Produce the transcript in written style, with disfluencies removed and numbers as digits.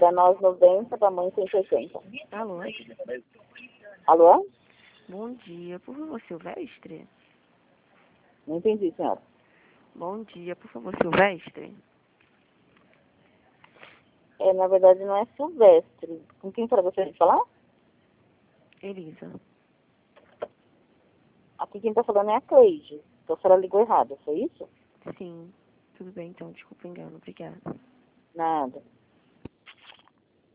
Para nós 90, para mãe 180. Alô? Alô? Bom dia, por favor, Silvestre? Não entendi, senhora. Bom dia, por favor, Silvestre? Na verdade não é Silvestre. Com quem será que você de falar? Elisa. Aqui quem está falando é a Cleide. Então a senhora ligou errado, foi isso? Sim, tudo bem então, desculpa o engano, obrigada. Nada.